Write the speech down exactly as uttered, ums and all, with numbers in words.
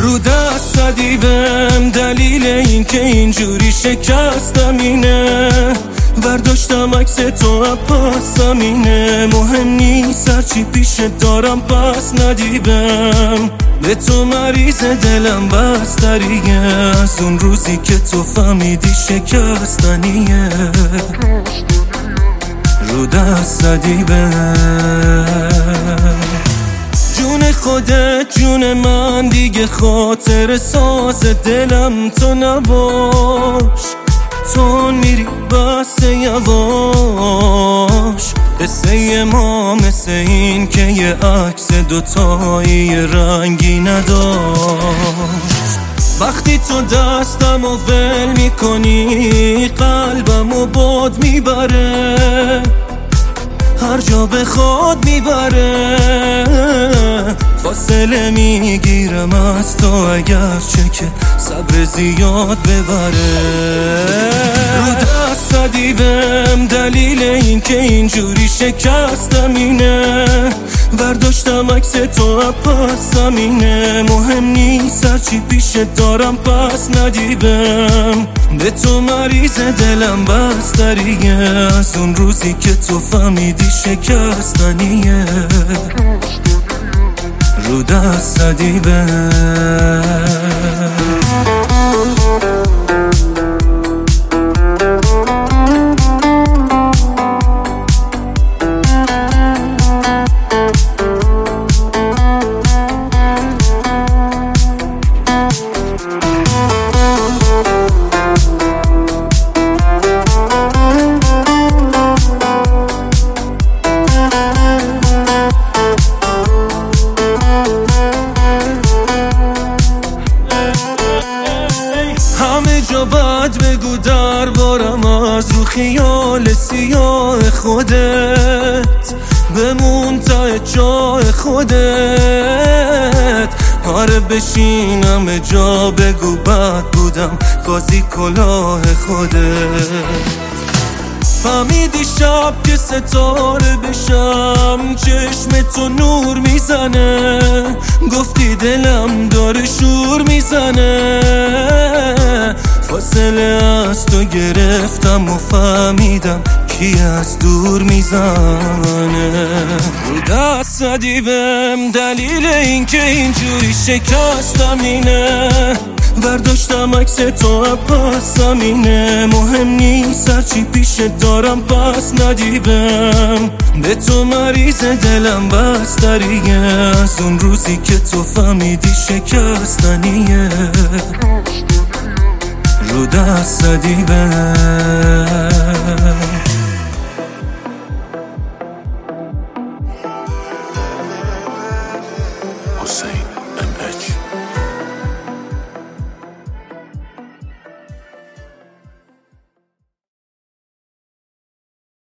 رو دست ندیدم دلیل این که اینجوری شکستم اینه، برداشتم عکس تو پاسم اینه، مهم نیست هرچی پیش دارم پس ندیدم، به تو مریض دلم بستریه، از اون روزی که تو فهمیدی شکستنیه، رو دست ندیدم. جون خودت جون من دیگه خاطر ساز دلم تو نباش، تو میری بس یواش، قصه ما مثل این که یه عکس دوتایی رنگی نداشت، وقتی تو دستم و ول میکنی قلبم و باد میبره، هر جا بخواد میبره، فاصله میگیرم از تو اگرچه که صبر زیاد ببره، رو دست ندیدم دلیل این که اینجوری شکستم اینه، برداشتم عکس تو پاسم اینه، مهم نیست هرچی پیش دارم پس ندیدم، به تو مریض دلم بستریه، از اون روزی که تو فهمیدی شکستنیه، رو دست ندیدم. همه جا باید بگو دربارم از رو خیال سیاه خودت، بمون تا جای خودت، آره بشینم جا بگو بد بودم قاضی کلاه خودت، فهمیدی شب که ستاره بشم چشم تو نور میزنه، گفتی دلم داره شور میزنه، فاصله از تو گرفتم و فهمیدم کی از دور میزنه، رو دست ندیدم دلیل این که اینجوری شکستم اینه، برداشتم عکس تو پاسم اینه، مهم نیست هرچی پیش دارم پس ندیدم، به تو مریض دلم بستریه، از اون روزی که تو فهمیدی شکستنیه، رو دست ندیدم. حسین